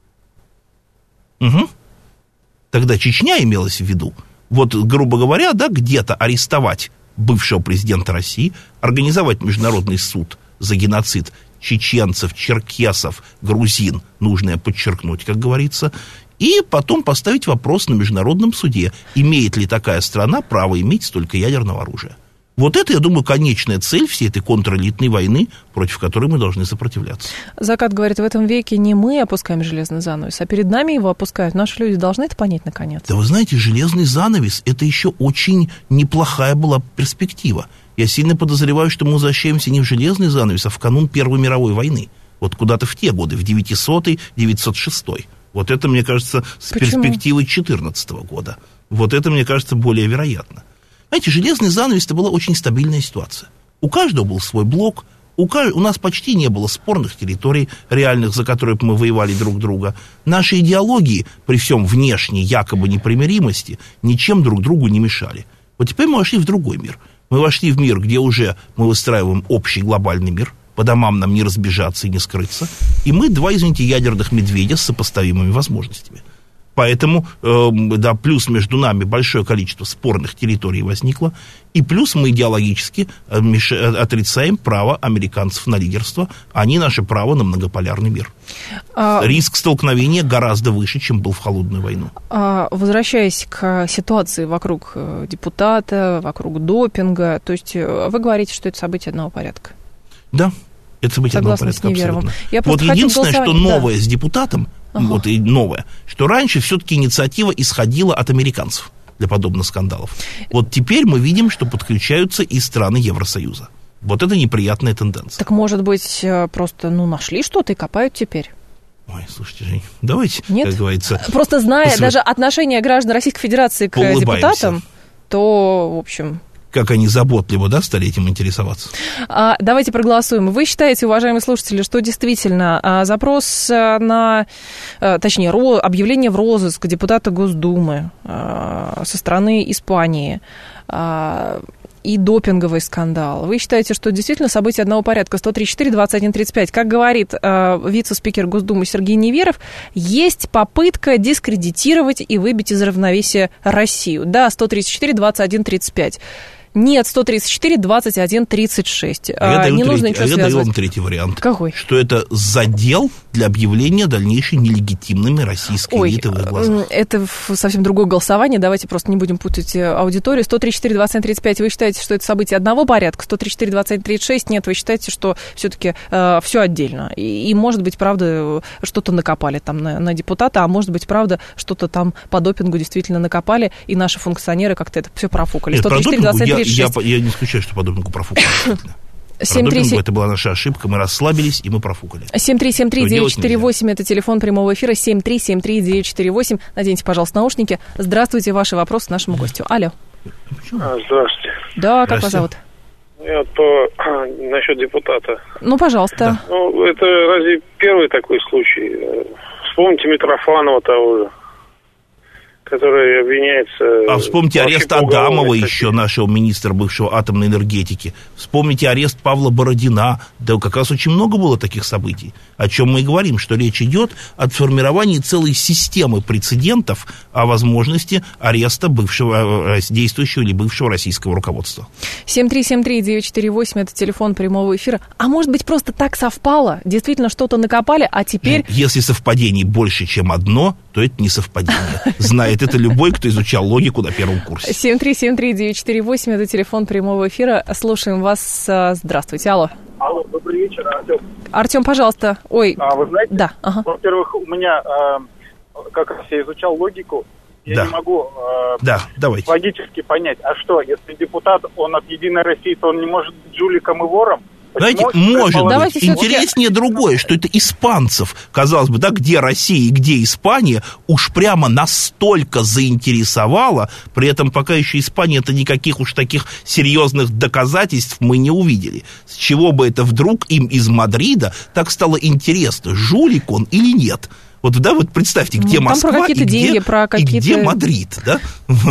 Угу. Тогда Чечня имелась в виду. Вот, грубо говоря, да, где-то арестовать бывшего президента России, организовать международный суд за геноцид чеченцев, черкесов, грузин, нужно подчеркнуть, как говорится, и потом поставить вопрос на международном суде, имеет ли такая страна право иметь столько ядерного оружия. Вот это, я думаю, конечная цель всей этой контрэлитной войны, против которой мы должны сопротивляться. Закат говорит, в этом веке не мы опускаем железный занавес, а перед нами его опускают. Наши люди должны это понять наконец. Да вы знаете, железный занавес – это еще очень неплохая была перспектива. Я сильно подозреваю, что мы возвращаемся не в железный занавес, а в канун Первой мировой войны. Вот куда-то в те годы, в девятисотый — девятьсот шестой. Вот это, мне кажется, с Почему? перспективой четырнадцатого года. Вот это, мне кажется, более вероятно. Знаете, железный занавес – это была очень стабильная ситуация. У каждого был свой блок, у, кажд... у нас почти не было спорных территорий реальных, за которые мы воевали друг друга. Наши идеологии, при всем внешней якобы непримиримости, ничем друг другу не мешали. Вот теперь мы вошли в другой мир. Мы вошли в мир, где уже мы выстраиваем общий глобальный мир, по домам нам не разбежаться и не скрыться, и мы два, извините, ядерных медведя с сопоставимыми возможностями. Поэтому, э, да, плюс между нами большое количество спорных территорий возникло, и плюс мы идеологически э, меш... отрицаем право американцев на лидерство, а не наше право на многополярный мир. А... Риск столкновения гораздо выше, чем был в холодную войну. А, возвращаясь к ситуации вокруг депутата, вокруг допинга, то есть вы говорите, что это событие одного порядка? Да, это событие Согласна одного порядка, абсолютно. Я вот единственное, что новое да. с депутатом, ага. вот и новое, что раньше все-таки инициатива исходила от американцев для подобных скандалов. Вот теперь мы видим, что подключаются и страны Евросоюза. Вот это неприятная тенденция. Так, может быть, просто, ну, нашли что-то и копают теперь? Ой, слушайте, Жень, давайте, Нет? как говорится... Просто зная посвя... даже отношение граждан Российской Федерации к депутатам, то, в общем... Как они заботливо, да, стали этим интересоваться. А, давайте проголосуем. Вы считаете, уважаемые слушатели, что действительно а, запрос на, а, точнее, ро, объявление в розыск депутата Госдумы а, со стороны Испании а, и допинговый скандал, вы считаете, что действительно события одного порядка? Сто тридцать четыре двадцать один тридцать пять. Как говорит а, вице-спикер Госдумы Сергей Неверов, есть попытка дискредитировать и выбить из равновесия Россию. Да, сто тридцать четыре двадцать один тридцать пять. Нет, сто тридцать четыре двадцать один тридцать шесть. А я, а, даю, не третий, нужно ничего а я связывать. даю вам третий вариант. Какой? Что это задел для объявления дальнейшей нелегитимными российской Ой, элиты в их глазах. Это совсем другое голосование. Давайте просто не будем путать аудиторию. сто тридцать четыре двадцать тридцать пять. Вы считаете, что это событие одного порядка? сто тридцать четыре двадцать тридцать шесть. Нет, вы считаете, что все-таки э, все отдельно. И, и, может быть, правда, что-то накопали там на, на депутата, а может быть, правда, что-то там по допингу действительно накопали, и наши функционеры как-то это все профукали. Нет, сто тридцать четыре двадцать тридцать шесть. Я, я, я не исключаю, что по допингу профукали. семь три семь... Это была наша ошибка, мы расслабились, и мы профукали. семь три семь три девять четыре восемь, это телефон прямого эфира, семь три семь три девять четыре восемь. Наденьте, пожалуйста, наушники. Здравствуйте, ваши вопросы нашему гостю. Алло. Здравствуйте. Да, как вас зовут? Я по... насчет депутата. Ну, пожалуйста. Да. Ну, это разве первый такой случай? Вспомните Митрофанова того же, который обвиняется... А вспомните арест Адамова еще, нашего министра бывшего атомной энергетики. Вспомните арест Павла Бородина. Да как раз очень много было таких событий. О чем мы и говорим, что речь идет о формировании целой системы прецедентов о возможности ареста бывшего, действующего или бывшего российского руководства. семь три семь три девять четыре восемь, это телефон прямого эфира. А может быть, просто так совпало? Действительно, что-то накопали, а теперь... Если совпадений больше, чем одно, то это не совпадение. Знает это любой, кто изучал логику на первом курсе. семь три семь три девять четыре восемь, это телефон прямого эфира. Слушаем вас. Здравствуйте. Алло. Алло, добрый вечер, Артем. Артем, пожалуйста. Ой. А вы знаете, да, ага. Во-первых, у меня э, как раз я изучал логику, я да. не могу э, да, давайте. логически понять, а что, если депутат, он от Единой России, то он не может быть жуликом и вором? Знаете, может быть. Интереснее другое, что это испанцев, казалось бы, да, где Россия и где Испания, уж прямо настолько заинтересовало, при этом пока еще Испания-то никаких уж таких серьезных доказательств мы не увидели. С чего бы это вдруг им из Мадрида так стало интересно, жулик он или нет? Вот, да, вот представьте, где ну, Москва про какие-то и, деньги, где, про какие-то... и где Мадрид, да?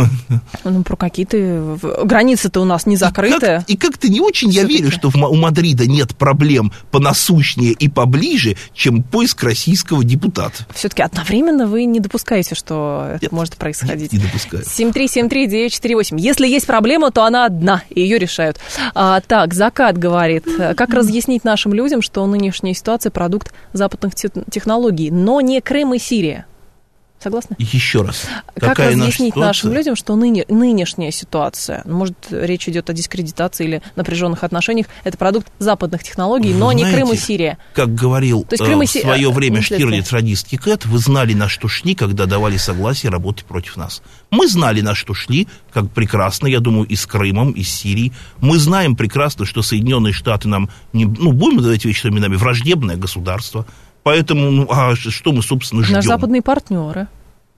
Ну, про какие-то... Границы-то у нас не закрыты. И, как, и как-то не очень я верю, что в, у Мадрида нет проблем понасущнее и поближе, чем поиск российского депутата. Все-таки одновременно вы не допускаете, что это нет, может происходить. Нет, не допускаю. семь три семь три девять четыре восемь. Если есть проблема, то она одна, и ее решают. А, так, Закат говорит, как разъяснить нашим людям, что нынешняя ситуация продукт западных технологий, но не Крым и Сирия. Согласны? Еще раз. Как Какая разъяснить наша нашим людям, что ныне, нынешняя ситуация, может, речь идет о дискредитации или напряженных отношениях, это продукт западных технологий, вы но знаете, не Крым и Сирия. Как говорил То есть, Крым и в свое время Штирлиц, радистский Кэт, вы знали, на что шли, когда давали согласие работать против нас. Мы знали, на что шли, как прекрасно, я думаю, и с Крымом, и с Сирией. Мы знаем прекрасно, что Соединенные Штаты нам, не, ну, будем называть вещи своими именами, враждебное государство. Поэтому, ну, а что мы, собственно, ждем? Наши западные партнеры.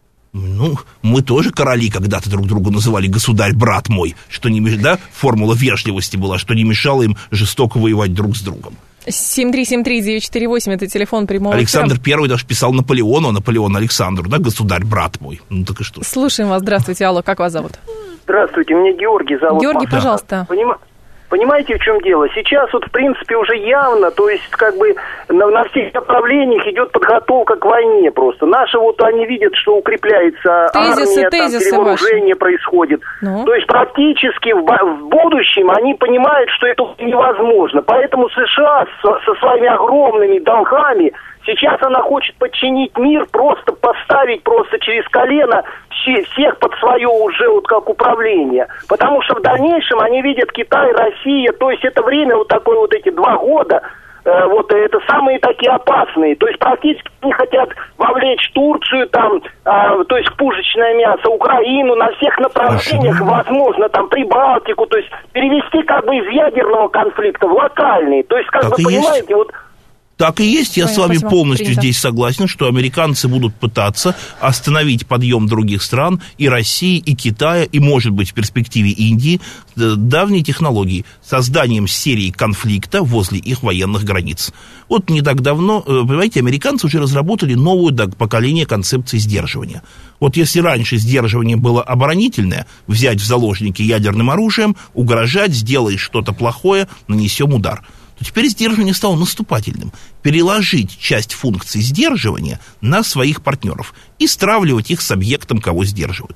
Ну, мы тоже короли когда-то друг другу называли государь, брат мой, что не, да, формула вежливости была, что не мешало им жестоко воевать друг с другом. семь три семь три девять четыре восемь, это телефон прямого Александр эфира. Первый даже писал Наполеону, а Наполеон Александру, да, государь, брат мой. Ну, так и что? Слушаем вас, здравствуйте, алло, как вас зовут? Здравствуйте, меня Георгий зовут. Георгий, да. Пожалуйста. Понима... Понимаете, в чем дело? Сейчас вот, в принципе, уже явно, то есть, как бы, на, на всех направлениях идет подготовка к войне просто. Наши вот, они видят, что укрепляется тезисы, армия, тезисы там, перевооружение ваши. происходит. Ну? То есть, практически в, в будущем они понимают, что это невозможно. Поэтому США со, со своими огромными долгами, сейчас она хочет подчинить мир, просто поставить просто через колено всех под свое уже вот как управление. Потому что в дальнейшем они видят Китай, Россия, то есть это время вот такое вот эти два года, э, вот это самые такие опасные. То есть практически они хотят вовлечь Турцию, там, э, то есть пушечное мясо, Украину на всех направлениях, возможно, там, Прибалтику, то есть перевести как бы из ядерного конфликта в локальный. То есть, как так вы понимаете, есть. вот... Так и есть, я Ой, с вами спасибо, полностью принято. здесь согласен, что американцы будут пытаться остановить подъем других стран, и России, и Китая, и, может быть, в перспективе Индии, давней технологии, созданием серии конфликта возле их военных границ. Вот не так давно, понимаете, американцы уже разработали новое поколение концепции сдерживания. Вот если раньше сдерживание было оборонительное, взять в заложники ядерным оружием, угрожать, сделаешь что-то плохое, нанесем удар, то теперь сдерживание стало наступательным. Переложить часть функций сдерживания на своих партнеров и стравливать их с объектом, кого сдерживают.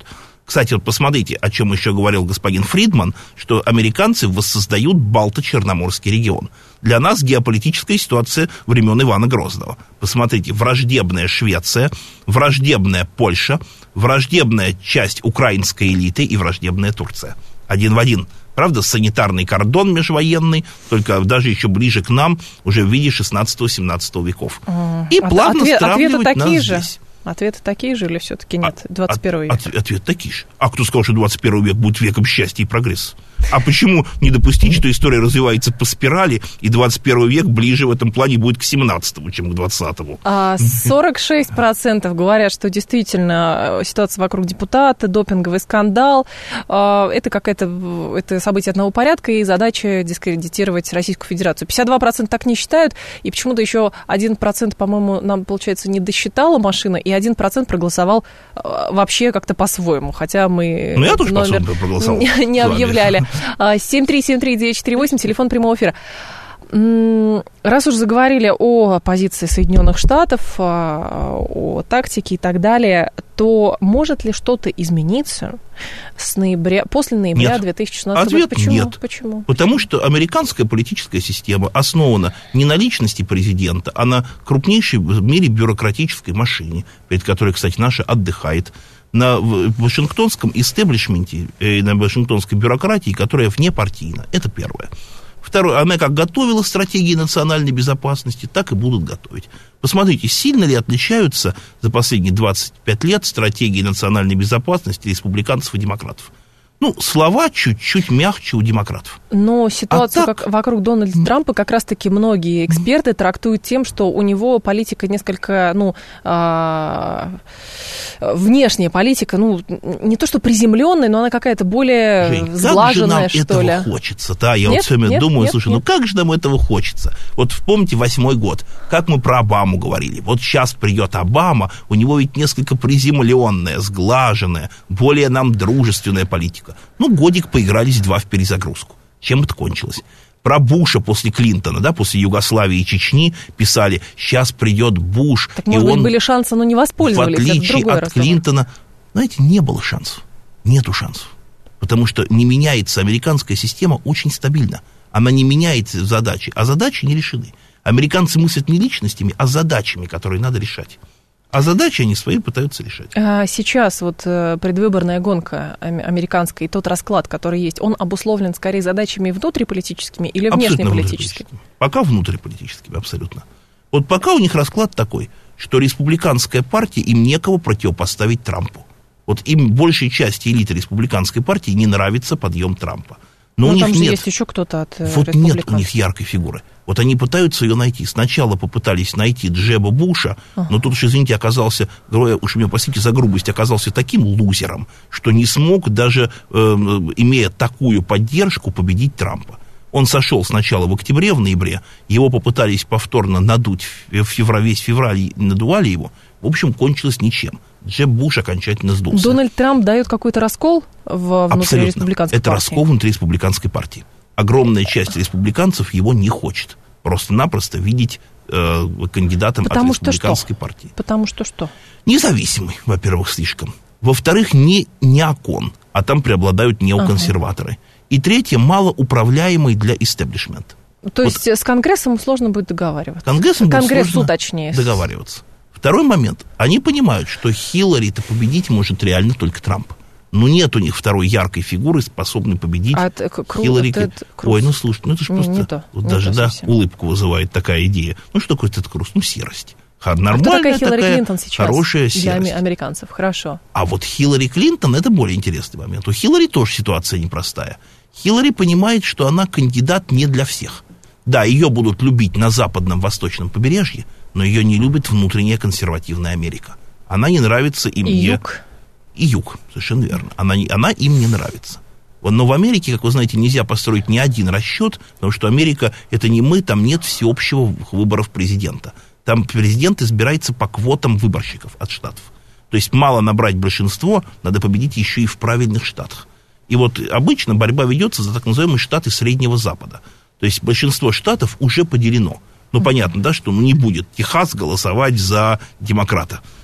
Кстати, вот посмотрите, о чем еще говорил господин Фридман, что американцы воссоздают Балто-Черноморский регион. Для нас геополитическая ситуация времен Ивана Грозного. Посмотрите, враждебная Швеция, враждебная Польша, враждебная часть украинской элиты и враждебная Турция. Один в один. Правда, санитарный кордон межвоенный, только даже еще ближе к нам, уже в виде шестнадцатого-семнадцатого веков. И От, плавно ответ, сравнивать ответы такие нас же. здесь. Ответы такие же или все-таки нет? двадцать первый от, век. От, ответ такие же. А кто сказал, что двадцать первый век будет веком счастья и прогресса? А почему не допустить, что история развивается по спирали, и двадцать первый век ближе в этом плане будет к семнадцатому, чем к двадцатому? А сорок шесть процентов говорят, что действительно ситуация вокруг депутата, допинговый скандал, это какое-то это событие одного порядка и задача дискредитировать Российскую Федерацию. пятьдесят два процента так не считают, и почему-то еще один процент, по-моему, нам, получается, не досчитала машина, и один процент проголосовал вообще как-то по-своему, хотя мы ну, я тоже номер проголосовал не, не объявляли. семь три семь три девять четыре восемь, телефон прямого эфира. Раз уж заговорили о позиции Соединенных Штатов, о тактике и так далее, то может ли что-то измениться с ноября, после ноября нет. две тысячи шестнадцатого года? Ответ Почему? нет. Почему? Потому что американская политическая система основана не на личности президента, а на крупнейшей в мире бюрократической машине, перед которой, кстати, наша отдыхает, на вашингтонском истеблишменте, на вашингтонской бюрократии, которая внепартийна. Это первое. Второе, она как готовила стратегии национальной безопасности, так и будут готовить. Посмотрите, сильно ли отличаются за последние двадцать пять лет стратегии национальной безопасности республиканцев и демократов? Ну, слова чуть-чуть мягче у демократов. Но ситуацию а так... как вокруг Дональда Трампа как раз-таки многие эксперты трактуют тем, что у него политика несколько, ну, а... внешняя политика, ну, не то что приземленная, но она какая-то более Жень, сглаженная, что ли. Как же нам этого хочется, да? Я нет, вот все время нет, думаю, нет, слушай, нет. ну как же нам этого хочется? Вот вспомните восьмой год, как мы про Обаму говорили. Вот сейчас придет Обама, у него ведь несколько приземленная, сглаженная, более нам дружественная политика. Ну, годик поигрались два в перезагрузку. Чем это кончилось? Про Буша после Клинтона, да, после Югославии и Чечни писали, сейчас придет Буш. Так, может и быть, он, были шансы, но не воспользовались. в отличие это от разговор. Клинтона, знаете, не было шансов. Нету шансов. Потому что не меняется американская система очень стабильно. Она не меняет задачи, а задачи не решены. Американцы мыслят не личностями, а задачами, которые надо решать. А задачи они свои пытаются решать. Сейчас вот предвыборная гонка американская и тот расклад, который есть, он обусловлен скорее задачами внутриполитическими или внешнеполитическими? Пока внутриполитическими, абсолютно. Вот пока у них расклад такой, что республиканская партия, им некого противопоставить Трампу. Вот им большей части элиты республиканской партии не нравится подъем Трампа. Но, Но у там них же нет, есть еще кто-то от вот нет у них яркой фигуры. Вот они пытаются ее найти. Сначала попытались найти Джеба Буша, ага. но тут уж, извините, оказался, уж меня простите за грубость, оказался таким лузером, что не смог даже, э, имея такую поддержку, победить Трампа. Он сошел сначала в октябре, в ноябре, его попытались повторно надуть в феврале, весь февраль надували его. В общем, кончилось ничем. Джеб Буш окончательно сдулся. Дональд Трамп дает какой-то раскол в внутри республиканской Это партии? раскол внутри республиканской партии. Огромная часть республиканцев его не хочет. Просто-напросто видеть э, кандидатом Потому от республиканской что партии. Потому что что? Независимый, во-первых, слишком. Во-вторых, не неокон, а там преобладают неоконсерваторы. Ага. И третье, малоуправляемый для истеблишмента. То вот есть с Конгрессом сложно будет договариваться? Конгрессом Конгрессу, сложно точнее. договариваться. Второй момент. Они понимают, что Хиллари-то победить может реально только Трамп. Но нет у них второй яркой фигуры, способной победить а это, Кру, Хиллари. Это, это Ой, ну слушай, ну это же просто... Не то, вот не даже, то да, совсем. улыбку вызывает такая идея. Ну что такое Тед Круз? Ну серость. Нормальная а кто такая Хиллари такая Клинтон сейчас хорошая для серость. американцев? Хорошо. А вот Хиллари Клинтон, это более интересный момент. У Хиллари тоже ситуация непростая. Хиллари понимает, что она кандидат не для всех. Да, ее будут любить на западном восточном побережье, но ее не любит внутренняя консервативная Америка. Она не нравится им. И не... юг. И юг, совершенно верно. Она, не... она им не нравится. Но в Америке, как вы знаете, нельзя построить ни один расчет, потому что Америка — это не мы, там нет всеобщего выборов президента. Там президент избирается по квотам выборщиков от штатов. То есть мало набрать большинство, надо победить еще и в правильных штатах. И вот обычно борьба ведется за так называемые штаты Среднего Запада. То есть большинство штатов уже поделено. Ну, понятно, да, что ну, не будет Техас голосовать за демократа.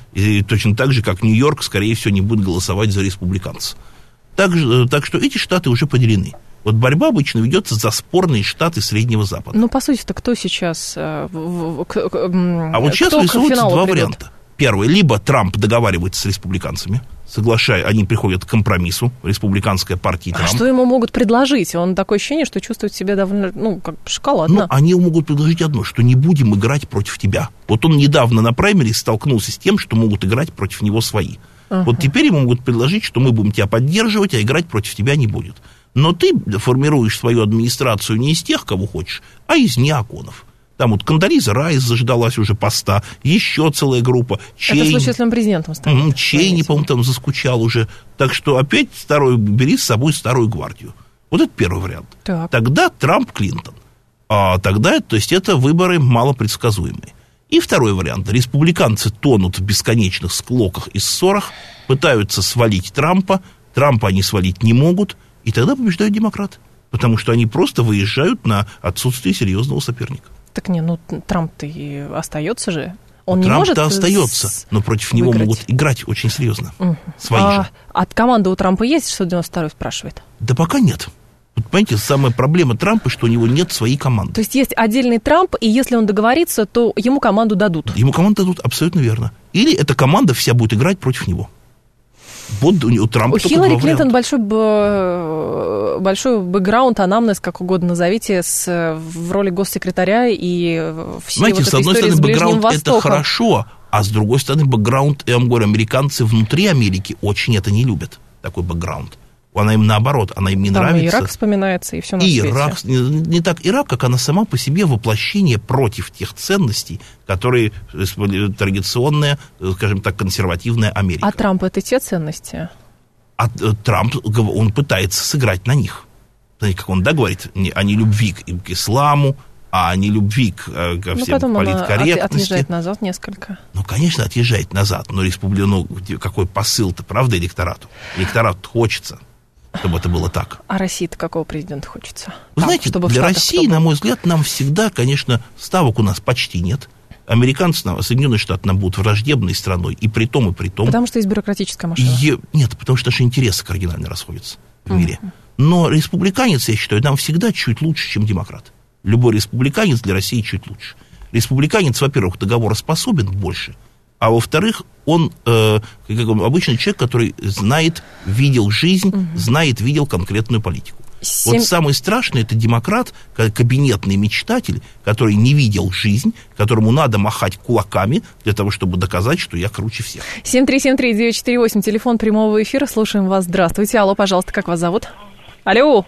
И точно так же, как Нью-Йорк, скорее всего, не будет голосовать за республиканцев. Так, так что эти штаты уже поделены. Вот борьба обычно ведется за спорные штаты Среднего Запада. Ну, по сути-то, кто сейчас... Э, в, к, к, а вот сейчас рисуются два придет? варианта. Первый, либо Трамп договаривается с республиканцами, соглашая, они приходят к компромиссу, республиканская партия Трамп. А что ему могут предложить? Он такое ощущение, что чувствует себя довольно, ну, как шоколадно. Ну, они могут предложить одно, что не будем играть против тебя. Вот он недавно на праймере столкнулся с тем, что могут играть против него свои. Uh-huh. Вот теперь ему могут предложить, что мы будем тебя поддерживать, а играть против тебя не будет. Но ты формируешь свою администрацию не из тех, кого хочешь, а из неоконов. Там вот Кондолиза Райс заждалась уже поста, еще целая группа. Чейни, это в случае, если он президентом станет. Mm, Чейни, по-моему, там заскучал уже. Так что опять старую, бери с собой старую гвардию. Вот это первый вариант. Так. Тогда Трамп-Клинтон. А тогда, то есть это выборы малопредсказуемые. И второй вариант. Республиканцы тонут в бесконечных склоках и ссорах, пытаются свалить Трампа, Трампа они свалить не могут, и тогда побеждают демократы. Потому что они просто выезжают на отсутствие серьезного соперника. Так не, ну Трамп-то и остается же. Он не Трамп-то может остается, но против выиграть. него могут играть очень серьезно. Угу. Свои а, же. От команды у Трампа есть шестьсот девяносто второй, спрашивает? Да пока нет. Вот, понимаете, самая проблема Трампа, что у него нет своей команды. То есть есть отдельный Трамп, и если он договорится, то ему команду дадут? Ему команду дадут, абсолютно верно. Или эта команда вся будет играть против него. Вот у, у Трампа у Хиллари Клинтон большой, большой бэкграунд, анамнез, как угодно назовите, с, в роли госсекретаря и все Знаете, вот с одной стороны, с бэкграунд Востоком. Это хорошо, а с другой стороны, бэкграунд, я вам говорю, американцы внутри Америки очень это не любят, такой бэкграунд. Она им наоборот, она им не Там нравится. И Ирак вспоминается, и все на и свете. Ирак, не, не так Ирак, как она сама по себе воплощение против тех ценностей, которые традиционная, скажем так, консервативная Америка. А Трамп — это те ценности? А Трамп, он пытается сыграть на них. Знаете, как он, да, говорит, о нелюбви к, к исламу, а не любви к, ко ну, всем политкорректности. От, отъезжает назад несколько. Ну, конечно, отъезжает назад, но республика, ну, какой посыл-то, правда, электорату? Электорату хочется, чтобы это было так. А России-то какого президента хочется? Вы Там, знаете, чтобы для Штатах, России, чтобы... на мой взгляд, нам всегда, конечно, ставок у нас почти нет. Американцы, Соединенные Штаты нам будут враждебной страной, и при том, и при том. Потому что есть бюрократическая машина. И, нет, потому что наши интересы кардинально расходятся в мире. Uh-huh. Но республиканец, я считаю, нам всегда чуть лучше, чем демократ. Любой республиканец для России чуть лучше. Республиканец, во-первых, договороспособен больше, а во-вторых, он, э, как обычный человек, который знает, видел жизнь, uh-huh. знает, видел конкретную политику. Семь... Вот самый страшный — это демократ, кабинетный мечтатель, который не видел жизнь, которому надо махать кулаками для того, чтобы доказать, что я круче всех. семь три семь три девять четыре восемь, телефон прямого эфира, слушаем вас. Здравствуйте. Алло, пожалуйста, как вас зовут? Алло.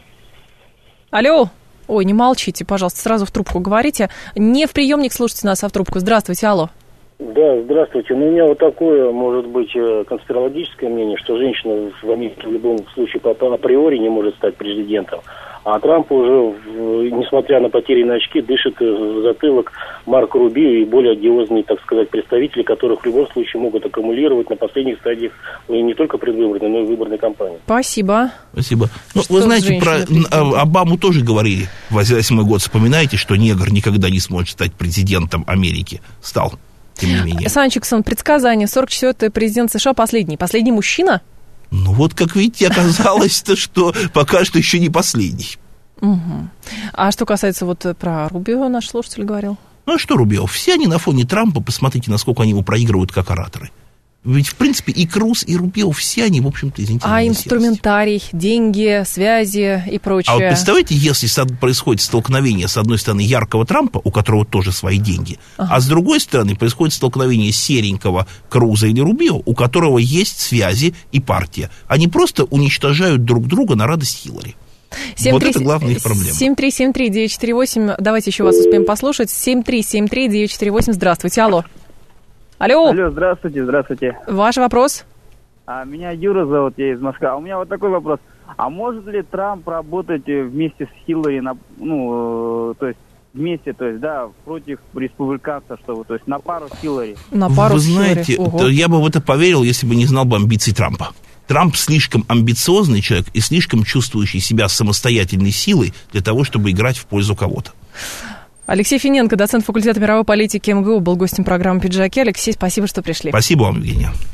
Алло. Ой, не молчите, пожалуйста, сразу в трубку говорите. Не в приемник слушайте нас, а в трубку. Здравствуйте, алло. Да, здравствуйте. Ну, у меня вот такое, может быть, конспирологическое мнение, что женщина в Америке в любом случае априори не может стать президентом. А Трамп уже, несмотря на потерянные очки, дышит в затылок Марко Рубио и более одиозные, так сказать, представители, которых в любом случае могут аккумулировать на последних стадиях не только предвыборной, но и выборной кампании. Спасибо. Спасибо. Ну, вы знаете, про Обаму тоже говорили. восемьдесят восьмой год, вспоминаете, что негр никогда не сможет стать президентом Америки. Стал. Тем не менее. Санчиксон, предсказание. сорок четвёртый президент США последний. Последний мужчина? Ну вот, как видите, оказалось-то, что пока что еще не последний. Угу. А что касается вот про Рубио, наш слушатель говорил? Ну а что Рубио? Все они на фоне Трампа, посмотрите, насколько они его проигрывают как ораторы. Ведь, в принципе, и Круз, и Рубио, все они, в общем-то, извините. А инструментарий, деньги, связи и прочее. А вот представляете, если происходит столкновение, с одной стороны, яркого Трампа, у которого тоже свои деньги, ага. а с другой стороны, происходит столкновение серенького Круза или Рубио, у которого есть связи и партия. Они просто уничтожают друг друга на радость Хиллари. семь три, вот это главная их проблема. семь три семь три девять четыре восемь, давайте еще вас успеем послушать. семь три семь три девять четыре восемь, здравствуйте, алло. Алло. Алло, здравствуйте, здравствуйте. Ваш вопрос? А, меня Юра зовут, я из Москвы. А у меня вот такой вопрос. А может ли Трамп работать вместе с Хиллари, на, ну, то есть вместе, то есть, да, против республиканцев, чтобы, то есть на пару с Хиллари? На пару Вы с знаете, Хиллари. Я бы в это поверил, если бы не знал бы амбиций Трампа. Трамп слишком амбициозный человек и слишком чувствующий себя самостоятельной силой для того, чтобы играть в пользу кого-то. Алексей Финенко, доцент факультета мировой политики эм гэ у, был гостем программы «Пиджаки». Алексей, спасибо, что пришли. Спасибо вам, Евгения.